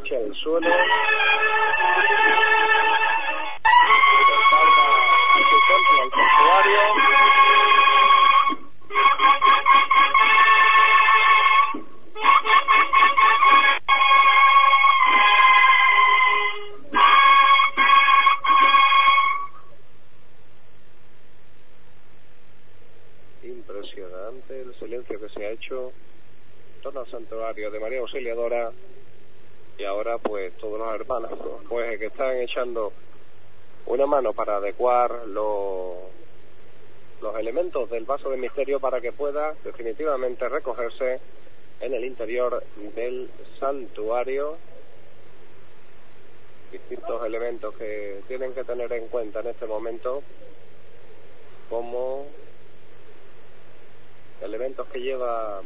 escucha el suelo. Al santuario. Impresionante el silencio que se ha hecho en torno al santuario de María Auxiliadora, y ahora pues todos los hermanos pues que están echando una mano para adecuar los elementos del vaso de misterio para que pueda definitivamente recogerse en el interior del santuario. Distintos elementos que tienen que tener en cuenta en este momento, como elementos que lleva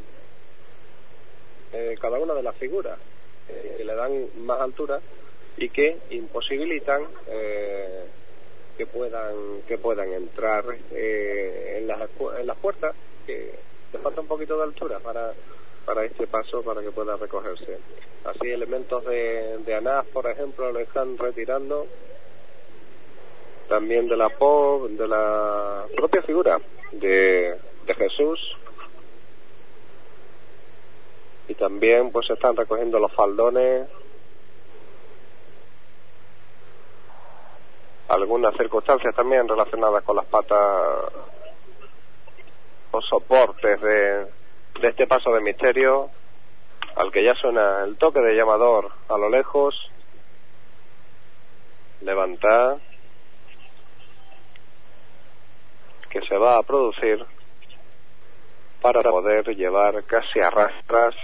cada una de las figuras, que le dan más altura y que imposibilitan que puedan entrar en las puertas, que le falta un poquito de altura para este paso, para que pueda recogerse. Así elementos de anás, por ejemplo, lo están retirando, también de la propia figura de Jesús, y también pues se están recogiendo los faldones, algunas circunstancias también relacionadas con las patas o soportes de este paso de misterio, al que ya suena el toque de llamador a lo lejos. Levantar, que se va a producir para poder llevar casi a rastras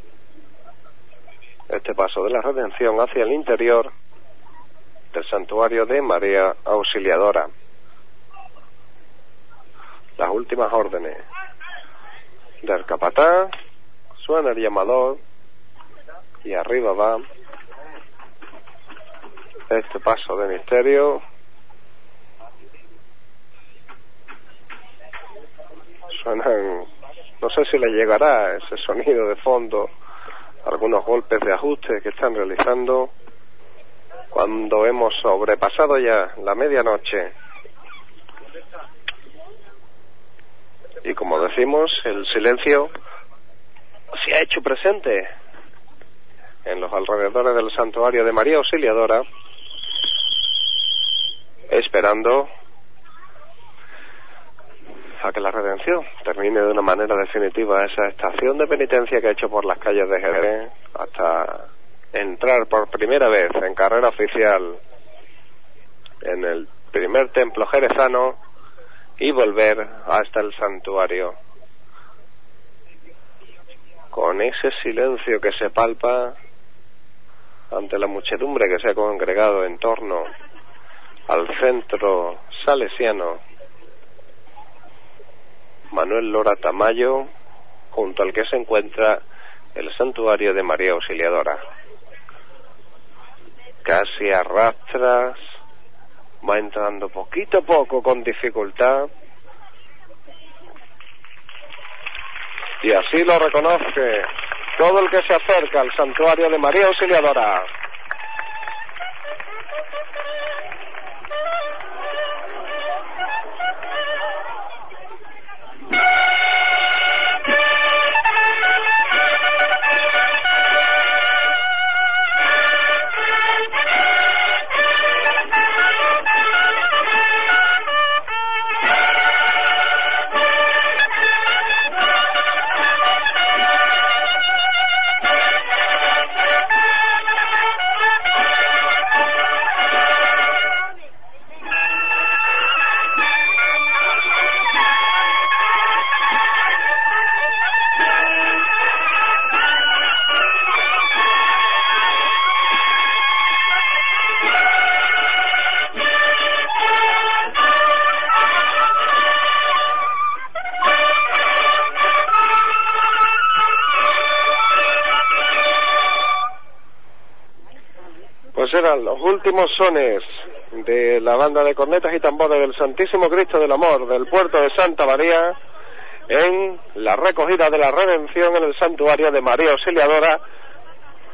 este paso de la redención hacia el interior del santuario de María Auxiliadora. Las últimas órdenes del capataz, suena el llamador y arriba va este paso de misterio. Suenan, no sé si le llegará ese sonido de fondo, algunos golpes de ajuste que están realizando cuando hemos sobrepasado ya la medianoche. Y como decimos, el silencio se ha hecho presente en los alrededores del santuario de María Auxiliadora, esperando a que la redención termine de una manera definitiva esa estación de penitencia que ha hecho por las calles de Jerez, hasta entrar por primera vez en carrera oficial en el primer templo jerezano y volver hasta el santuario. Con ese silencio que se palpa ante la muchedumbre que se ha congregado en torno al centro salesiano Manuel Lora Tamayo, junto al que se encuentra el santuario de María Auxiliadora. Casi a rastras, va entrando poquito a poco con dificultad, y así lo reconoce todo el que se acerca al santuario de María Auxiliadora. Eran los últimos sones de la banda de cornetas y tambores del Santísimo Cristo del Amor del puerto de Santa María en la recogida de la redención en el santuario de María Auxiliadora,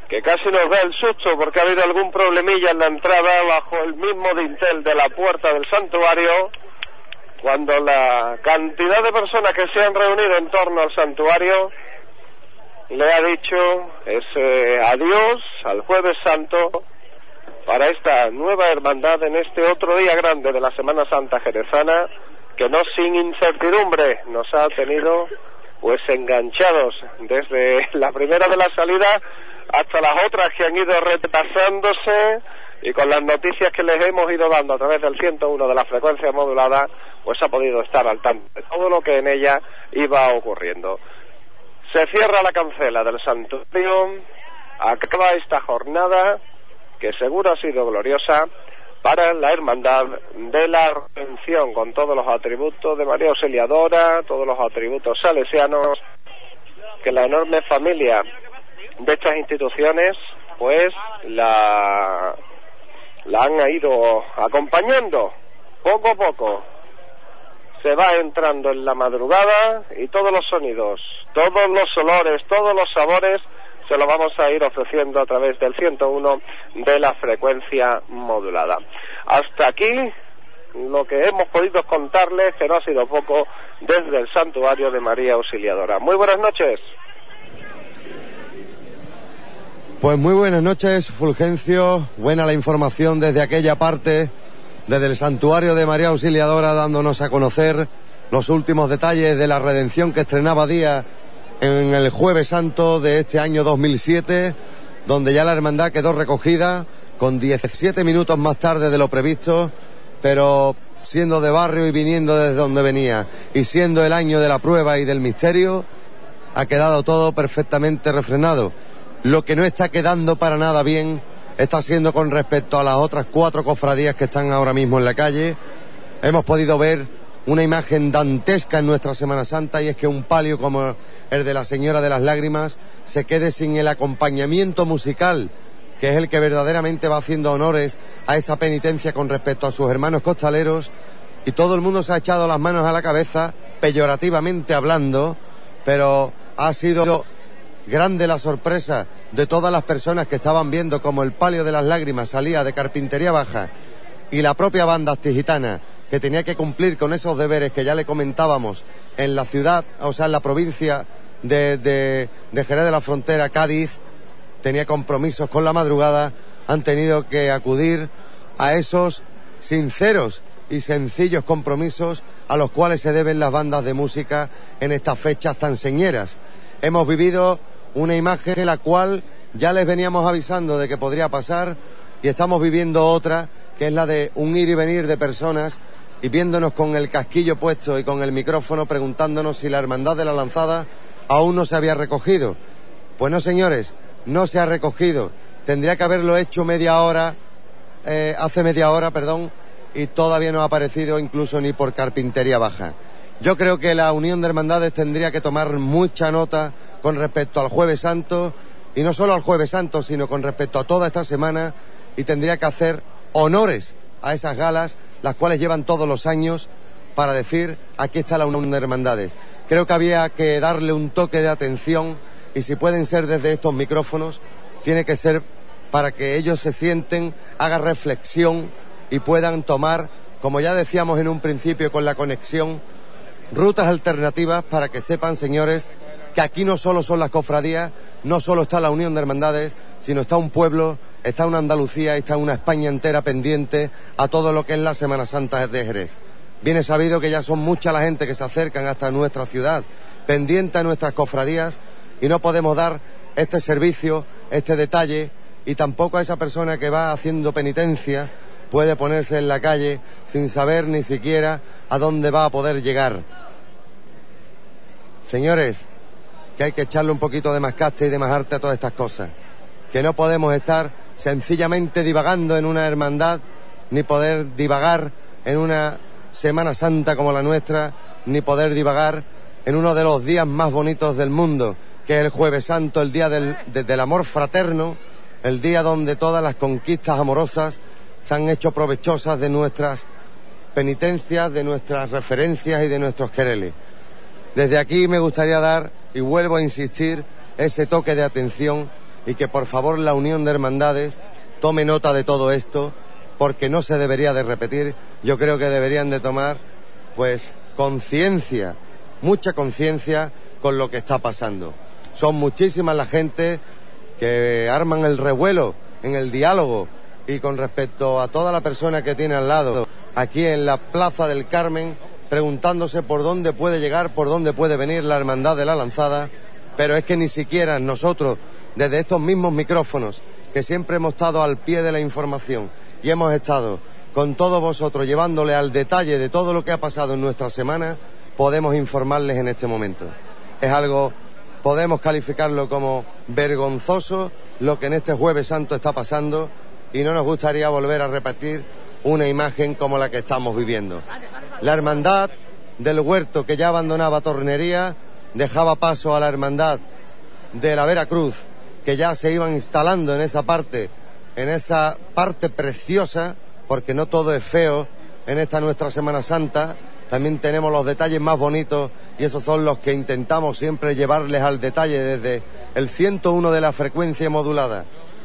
que casi nos da el susto porque ha habido algún problemilla en la entrada bajo el mismo dintel de la puerta del santuario, cuando la cantidad de personas que se han reunido en torno al santuario le ha dicho ese adiós al Jueves Santo para esta nueva hermandad en este otro día grande de la Semana Santa jerezana, que no sin incertidumbre nos ha tenido pues enganchados desde la primera de la salida hasta las otras que han ido retrasándose, y con las noticias que les hemos ido dando a través del 101 de la frecuencia modulada, pues ha podido estar al tanto de todo lo que en ella iba ocurriendo. Se cierra la cancela del santuario, acaba esta jornada que seguro ha sido gloriosa para la Hermandad de la Redención, con todos los atributos de María Auxiliadora, todos los atributos salesianos, que la enorme familia de estas instituciones pues la han ido acompañando poco a poco. Se va entrando en la madrugada y todos los sonidos, todos los olores, todos los sabores se lo vamos a ir ofreciendo a través del 101 de la frecuencia modulada. Hasta aquí lo que hemos podido contarles, que no ha sido poco, desde el santuario de María Auxiliadora. Muy buenas noches. Pues muy buenas noches, Fulgencio. Buena la información desde aquella parte, desde el santuario de María Auxiliadora, dándonos a conocer los últimos detalles de la redención que estrenaba día en el Jueves Santo de este año 2007, donde ya la hermandad quedó recogida con 17 minutos más tarde de lo previsto, pero siendo de barrio y viniendo desde donde venía, y siendo el año de la prueba y del misterio, ha quedado todo perfectamente refrenado. Lo que no está quedando para nada bien está siendo con respecto a las otras 4 cofradías que están ahora mismo en la calle. Hemos podido ver una imagen dantesca en nuestra Semana Santa, y es que un palio como el de la Señora de las Lágrimas se quede sin el acompañamiento musical, que es el que verdaderamente va haciendo honores a esa penitencia con respecto a sus hermanos costaleros, y todo el mundo se ha echado las manos a la cabeza, peyorativamente hablando, pero ha sido grande la sorpresa de todas las personas que estaban viendo como el palio de las lágrimas salía de Carpintería Baja, y la propia banda astigitana, que tenía que cumplir con esos deberes que ya le comentábamos en la ciudad, o sea, en la provincia de Jerez de la Frontera, Cádiz, tenía compromisos con la madrugada, han tenido que acudir a esos sinceros y sencillos compromisos a los cuales se deben las bandas de música en estas fechas tan señeras. Hemos vivido una imagen en la cual ya les veníamos avisando de que podría pasar, y estamos viviendo otra, que es la de un ir y venir de personas y viéndonos con el casquillo puesto y con el micrófono preguntándonos si la Hermandad de la Lanzada aún no se había recogido. Pues no, señores, no se ha recogido. Tendría que haberlo hecho hace media hora, y todavía no ha aparecido incluso ni por Carpintería Baja. Yo creo que la Unión de Hermandades tendría que tomar mucha nota con respecto al Jueves Santo, y no solo al Jueves Santo, sino con respecto a toda esta semana, y tendría que hacer honores a esas galas, las cuales llevan todos los años, para decir, aquí está la Unión de Hermandades. Creo que había que darle un toque de atención, y si pueden ser desde estos micrófonos, tiene que ser para que ellos se sienten, hagan reflexión y puedan tomar, como ya decíamos en un principio con la conexión, rutas alternativas para que sepan, señores, que aquí no solo son las cofradías, no solo está la Unión de Hermandades, sino está un pueblo, está una Andalucía, está una España entera pendiente a todo lo que es la Semana Santa de Jerez. Bien es sabido que ya son mucha la gente que se acercan hasta nuestra ciudad, pendiente a nuestras cofradías, y no podemos dar este servicio, este detalle, y tampoco a esa persona que va haciendo penitencia puede ponerse en la calle sin saber ni siquiera a dónde va a poder llegar. Señores, que hay que echarle un poquito de más caste y de más arte a todas estas cosas, que no podemos estar sencillamente divagando en una hermandad, ni poder divagar en una Semana Santa como la nuestra, ni poder divagar en uno de los días más bonitos del mundo, que es el Jueves Santo, el día del amor fraterno, el día donde todas las conquistas amorosas se han hecho provechosas de nuestras penitencias, de nuestras referencias y de nuestros quereles. Desde aquí me gustaría dar, y vuelvo a insistir, ese toque de atención y que por favor la Unión de Hermandades tome nota de todo esto, porque no se debería de repetir. Yo creo que deberían de tomar pues conciencia, mucha conciencia con lo que está pasando. Son muchísimas la gente que arman el revuelo en el diálogo y con respecto a toda la persona que tiene al lado, aquí en la Plaza del Carmen, preguntándose por dónde puede llegar, por dónde puede venir la Hermandad de la Lanzada, pero es que ni siquiera nosotros, desde estos mismos micrófonos, que siempre hemos estado al pie de la información y hemos estado con todos vosotros llevándole al detalle de todo lo que ha pasado en nuestra semana, podemos informarles en este momento. Es algo, podemos calificarlo como vergonzoso lo que en este Jueves Santo está pasando, y no nos gustaría volver a repetir una imagen como la que estamos viviendo. La Hermandad del Huerto, que ya abandonaba Tornería, dejaba paso a la Hermandad de la Veracruz, que ya se iban instalando en esa parte preciosa, porque no todo es feo en esta nuestra Semana Santa. También tenemos los detalles más bonitos, y esos son los que intentamos siempre llevarles al detalle desde el 101 de la frecuencia modulada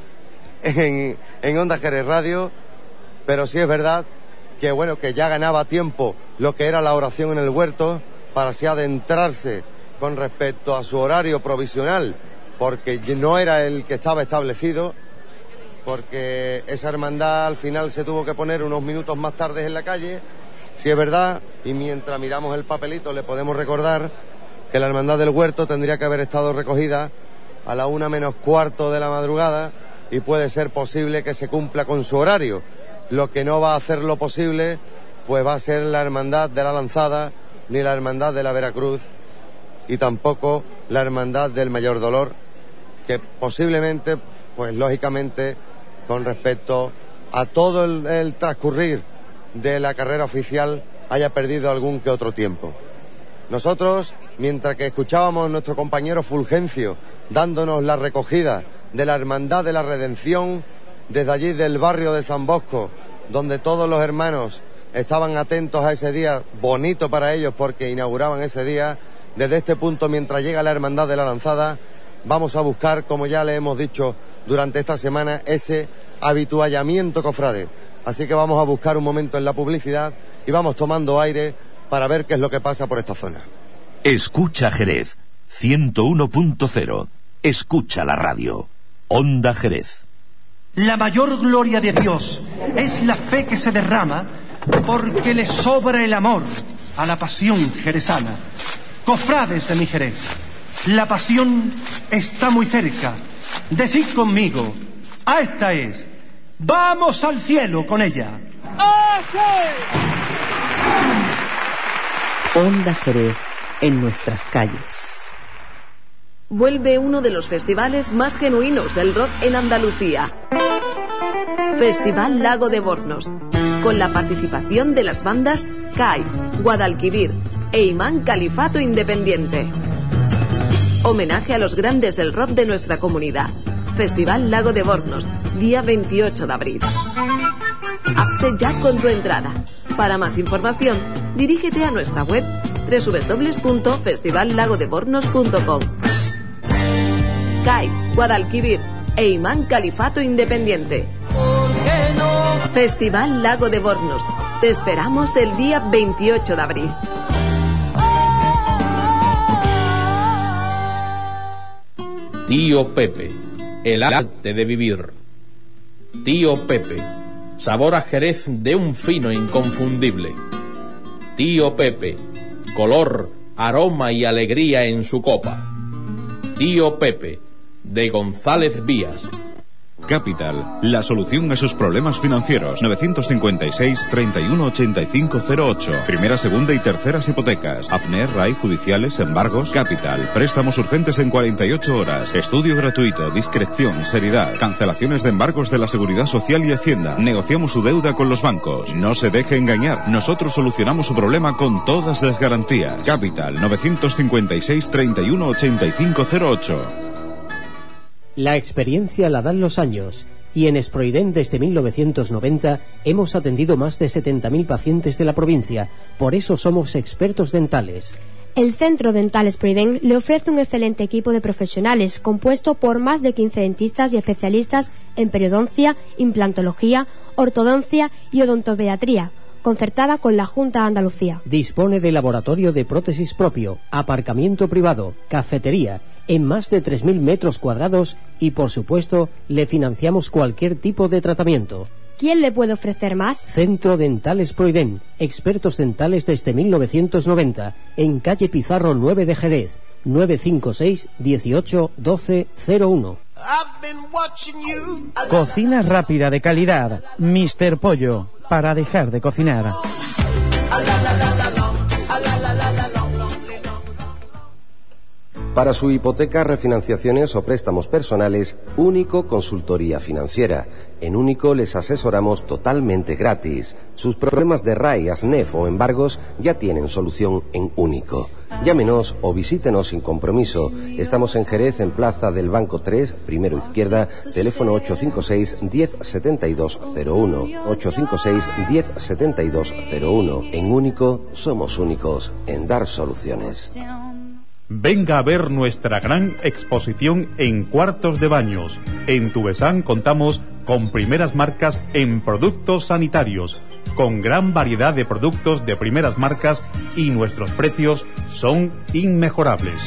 en Onda Jerez Radio. Pero sí es verdad que bueno, que ya ganaba tiempo lo que era la oración en el huerto, para así adentrarse con respecto a su horario provisional, porque no era el que estaba establecido, porque esa hermandad al final se tuvo que poner unos minutos más tarde en la calle. Sí es verdad, y mientras miramos el papelito le podemos recordar que la Hermandad del Huerto tendría que haber estado recogida a la 1:15 de la madrugada, y puede ser posible que se cumpla con su horario. Lo que no va a hacer lo posible pues va a ser la Hermandad de la Lanzada, ni la Hermandad de la Veracruz, y tampoco la Hermandad del Mayor Dolor, que posiblemente, pues lógicamente, con respecto a todo el transcurrir de la carrera oficial, haya perdido algún que otro tiempo. Nosotros, mientras que escuchábamos a nuestro compañero Fulgencio dándonos la recogida de la Hermandad de la Redención desde allí del barrio de San Bosco, donde todos los hermanos estaban atentos a ese día bonito para ellos porque inauguraban ese día, desde este punto, mientras llega la Hermandad de la Lanzada, vamos a buscar, como ya le hemos dicho durante esta semana, ese habituallamiento cofrade. Así que vamos a buscar un momento en la publicidad y vamos tomando aire para ver qué es lo que pasa por esta zona. Escucha Jerez, 101.0. Escucha la radio. Onda Jerez. La mayor gloria de Dios es la fe que se derrama porque le sobra el amor a la pasión jerezana. Cofrades de mi Jerez, la pasión está muy cerca. Decid conmigo, a esta es. ¡Vamos al cielo con ella! Onda Jerez en nuestras calles. Vuelve uno de los festivales más genuinos del rock en Andalucía. Festival Lago de Bornos, con la participación de las bandas CAI, Guadalquivir e Imán Califato Independiente. Homenaje a los grandes del rock de nuestra comunidad. Festival Lago de Bornos, día 28 de abril. Hazte ya con tu entrada. Para más información, dirígete a nuestra web www.festivallagodebornos.com. CAI, Guadalquivir e Imán Califato Independiente. Festival Lago de Bornos. Te esperamos el día 28 de abril. Tío Pepe, el arte de vivir. Tío Pepe, sabor a Jerez de un fino inconfundible. Tío Pepe, color, aroma y alegría en su copa. Tío Pepe, de González Vías. Capital, la solución a sus problemas financieros. 956 31 85 08. Primera, segunda y terceras hipotecas. AFNER, RAI, judiciales, embargos. Capital, préstamos urgentes en 48 horas. Estudio gratuito, discreción, seriedad. Cancelaciones de embargos de la Seguridad Social y Hacienda. Negociamos su deuda con los bancos. No se deje engañar. Nosotros solucionamos su problema con todas las garantías. Capital, 956 31 85 08. La experiencia la dan los años, y en Esproiden desde 1990 hemos atendido más de 70.000 pacientes de la provincia. Por eso somos expertos dentales. El Centro Dental Sproiden le ofrece un excelente equipo de profesionales compuesto por más de 15 dentistas y especialistas en periodoncia, implantología, ortodoncia y odontopediatría, concertada con la Junta de Andalucía. Dispone de laboratorio de prótesis propio, aparcamiento privado, cafetería, en más de 3.000 metros cuadrados y, por supuesto, le financiamos cualquier tipo de tratamiento. ¿Quién le puede ofrecer más? Centro Dental Sproiden, expertos dentales desde 1990, en calle Pizarro 9 de Jerez, 956 18 12 01. Cocina rápida de calidad, Mr. Pollo, para dejar de cocinar. Para su hipoteca, refinanciaciones o préstamos personales, Único Consultoría Financiera. En Único les asesoramos totalmente gratis. Sus problemas de RAI, ASNEF o embargos ya tienen solución en Único. Llámenos o visítenos sin compromiso. Estamos en Jerez, en Plaza del Banco 3, primero izquierda, teléfono 856 10 72 01. 856 10 72 01. En Único somos únicos en dar soluciones. Venga a ver nuestra gran exposición en cuartos de baños. En Tubesán contamos con primeras marcas en productos sanitarios, con gran variedad de productos de primeras marcas y nuestros precios son inmejorables.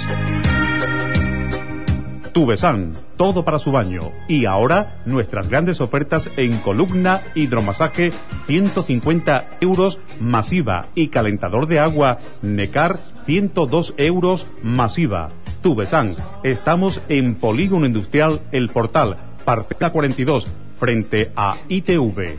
Tubesán, todo para su baño. Y ahora nuestras grandes ofertas en columna, hidromasaje, 150 euros masiva, y calentador de agua Necar, 102 euros masiva. Tubesán, estamos en Polígono Industrial El Portal, parcela 42, frente a ITV.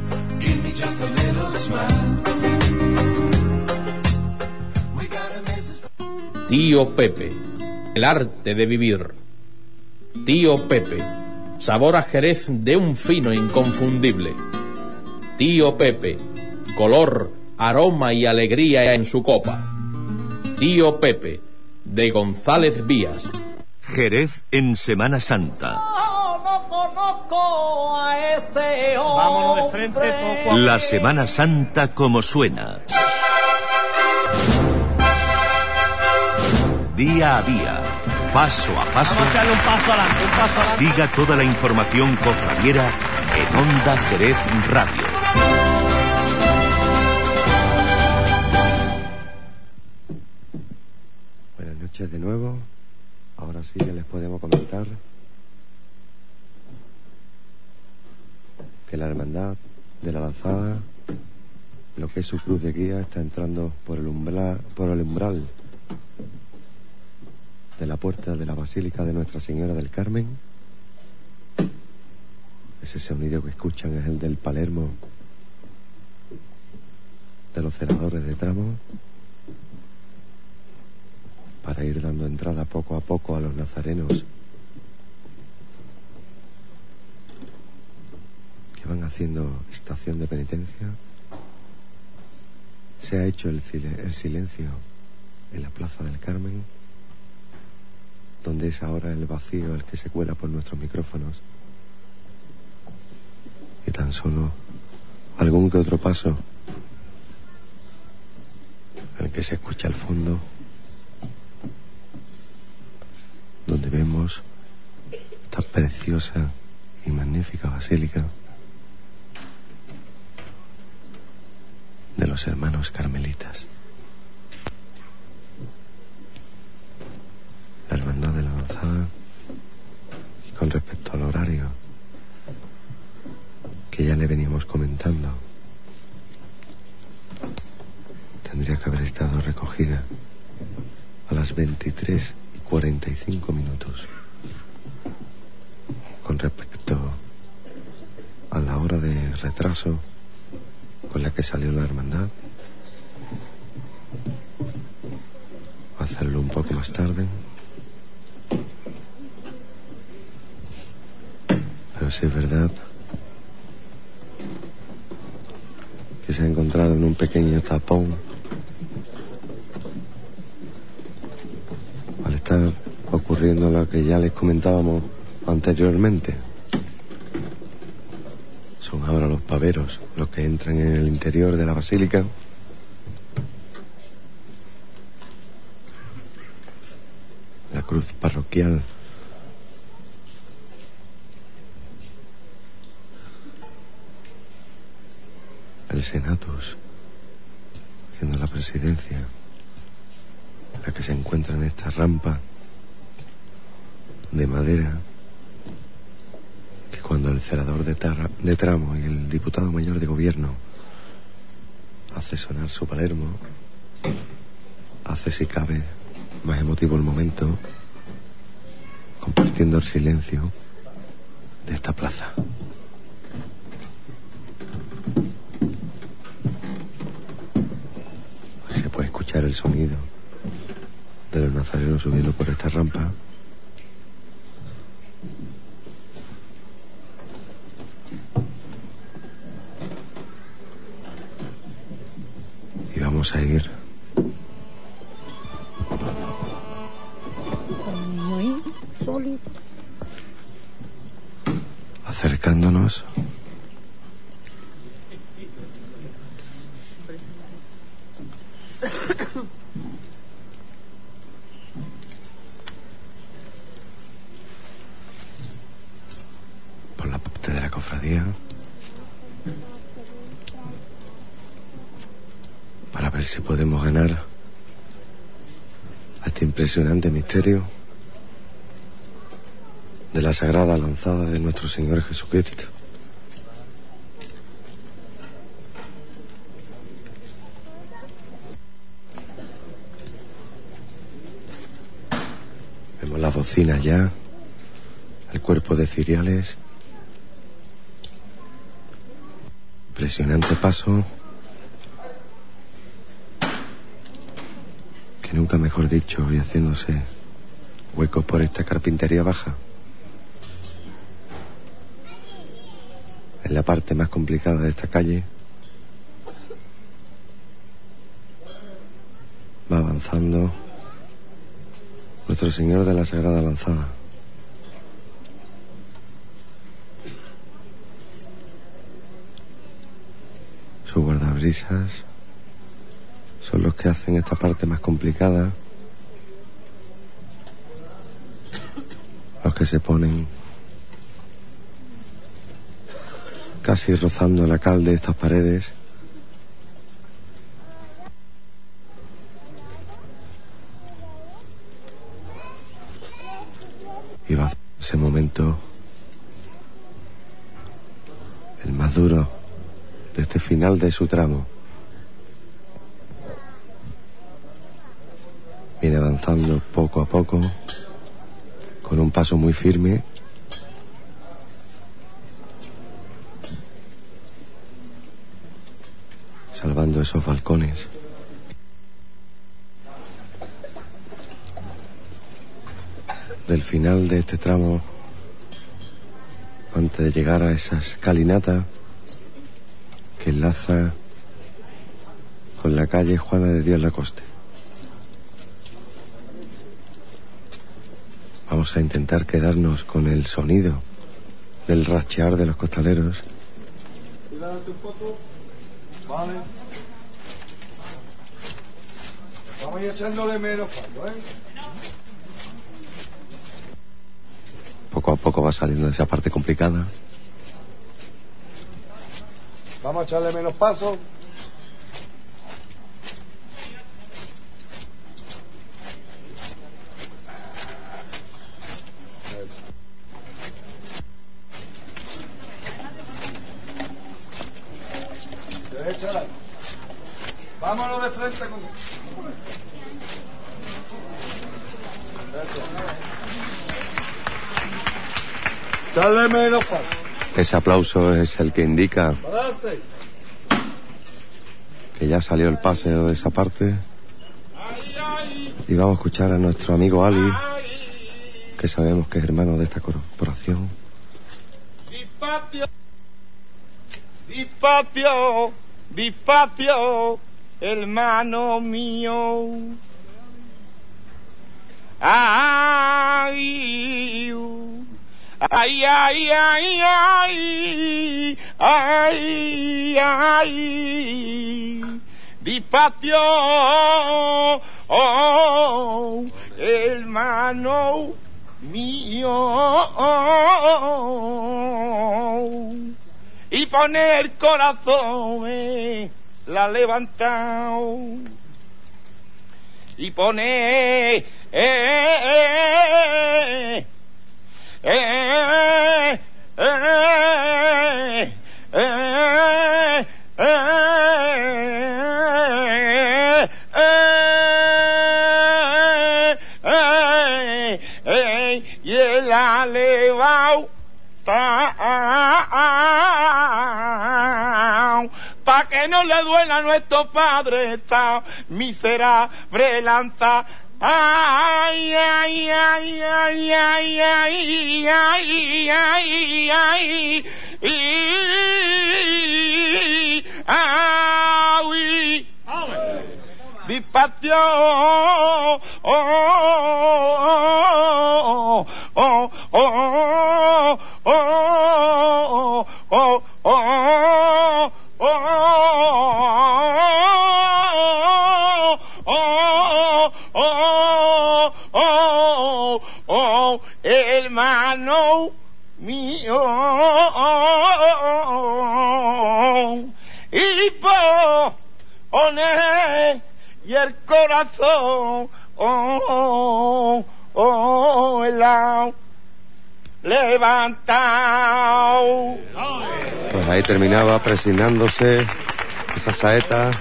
Tío Pepe, el arte de vivir. Tío Pepe, sabor a Jerez de un fino inconfundible. Tío Pepe, color, aroma y alegría en su copa. Tío Pepe, de González Vías. Jerez en Semana Santa. No conozco a ese hombre. Vámonos de frente, poco a La Semana Santa como suena. Día a día, paso a paso. Vamos a darle un paso adelante, un paso adelante. Siga toda la información cofradiera en Onda Jerez Radio. Buenas noches de nuevo. Ahora sí ya les podemos comentar que la Hermandad de la Lanzada, lo que es su cruz de guía, está entrando por el umbral de la puerta de la Basílica de Nuestra Señora del Carmen. Ese sonido que escuchan es el del Palermo de los celadores de tramo, para ir dando entrada poco a poco a los nazarenos que van haciendo estación de penitencia. Se ha hecho el silencio en la Plaza del Carmen, donde es ahora el vacío el que se cuela por nuestros micrófonos, y tan solo algún que otro paso en el que se escucha al fondo, donde vemos esta preciosa y magnífica basílica de los hermanos carmelitas. La Hermandad de la Lanzada. Y con respecto al horario que ya le veníamos comentando, tendría que haber estado recogida a las 23:45 minutos. Con respecto a la hora de retraso con la que salió la hermandad, hacerlo un poco más tarde. Pero sí es verdad que se ha encontrado en un pequeño tapón al estar ocurriendo lo que ya les comentábamos anteriormente. Son ahora los paveros los que entran en el interior de la basílica, cruz parroquial. El Senatus, haciendo la presidencia, la que se encuentra en esta rampa de madera, que cuando el cerador de tramo y el diputado mayor de gobierno hace sonar su Palermo, hace, si cabe, más emotivo el momento, compartiendo el silencio de esta plaza. Pues se puede escuchar el sonido de los nazarenos subiendo por esta rampa. Y vamos a ir acercándonos por la parte de la cofradía para ver si podemos ganar a este impresionante misterio de la sagrada lanzada de nuestro Señor Jesucristo. Vemos las bocinas ya, el cuerpo de ciriales, impresionante paso, que nunca mejor dicho, y haciéndose huecos por esta carpintería baja. En la parte más complicada de esta calle va avanzando nuestro Señor de la Sagrada Lanzada. Sus guardabrisas son los que hacen esta parte más complicada, los que se ponen casi rozando la cal de estas paredes. Y va ese momento, el más duro de este final de su tramo. Viene avanzando poco a poco, con un paso muy firme. Salvando esos balcones. Del final de este tramo, antes de llegar a esa escalinata que enlaza con la calle Juana de Dios Lacoste. Vamos a intentar quedarnos con el sonido del rachear de los costaleros. Vale. Vamos a ir echándole menos paso, ¿eh? Poco a poco va saliendo de esa parte complicada. Vamos a echarle menos paso. Échala. Vámonos de frente con esto. Dale menos paso. Ese aplauso es el que indica que ya salió el paseo de esa parte. Y vamos a escuchar a nuestro amigo Ali, que sabemos que es hermano de esta corporación. Despacio, despacio, hermano mío. Ay, ay, ay, ay, ay, ay, ay, despacio, oh, hermano mío, y pone el corazón la levantado, y pone y él ha levantado pa' que no le duela a nuestro padre esta miserable lanza. Ay, ay, ay, ay, ay, ay, ay, ay, ay, ay, ay, despacio, hermano mío, y pone y el corazón helado levantado. Pues ahí terminaba presignándose esa saeta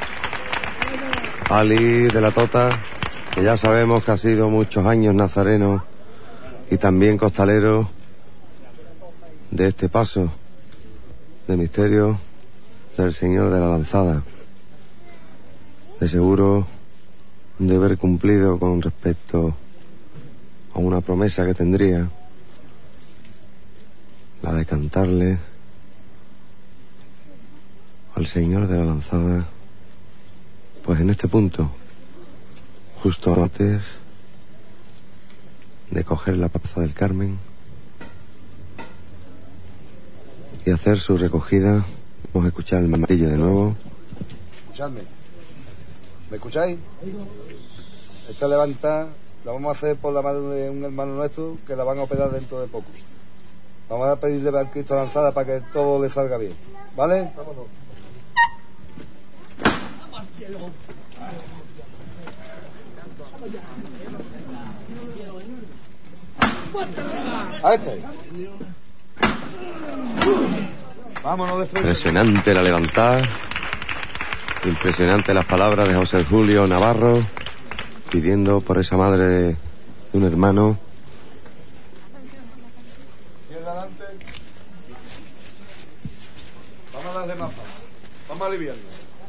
Ali de la Tota, que ya sabemos que ha sido muchos años nazareno y también costalero de este paso de misterio del Señor de la Lanzada. De seguro de haber cumplido con respecto a una promesa que tendría, la de cantarle al Señor de la Lanzada, pues en este punto, justo antes de coger la plaza del Carmen y hacer su recogida, vamos a escuchar el martillo de nuevo. Escuchadme, ¿me escucháis? Esta levanta la vamos a hacer por la mano de un hermano nuestro que la van a operar dentro de poco. Vamos a pedirle al Cristo Lanzada para que todo le salga bien, ¿vale? Vámonos. A este. Vámonos de frente. Impresionante la levantada, impresionante las palabras de José Julio Navarro pidiendo por esa madre de un hermano. Izquierda adelante. Vamos a darle más fácil. Vamos a aliviarlo.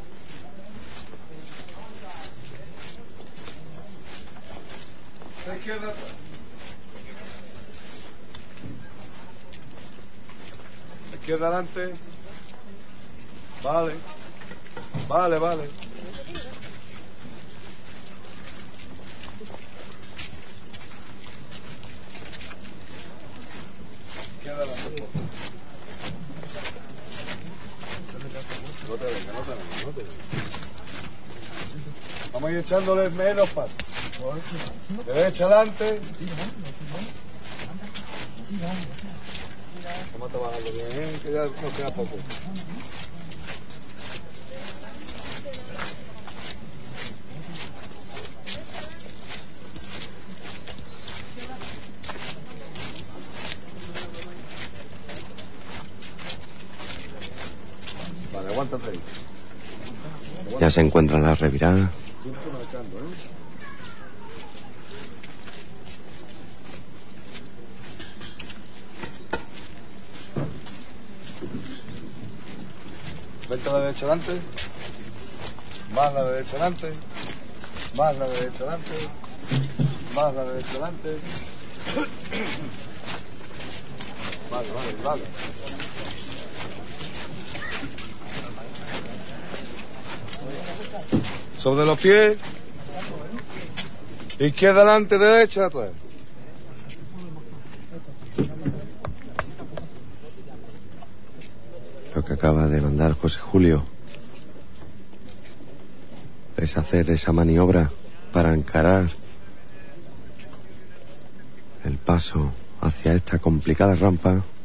Izquierda atrás. Izquierda adelante. Vale. Vale, vale. Izquierda adelante. No te venga, no te venga, no te venga. Vamos a ir echándole menos pasos. Derecha adelante. Vamos a trabajarlo bien, que ya nos queda poco. Vale, aguántate ahí. Ya se encuentran las reviradas. Vente a la derecha adelante. Más la derecha adelante. Más la derecha adelante. Más la derecha adelante. Vale, vale, vale. Sobre los pies. Izquierda adelante, derecha atrás. Lo que acaba de mandar José Julio es hacer esa maniobra para encarar paso hacia esta complicada rampa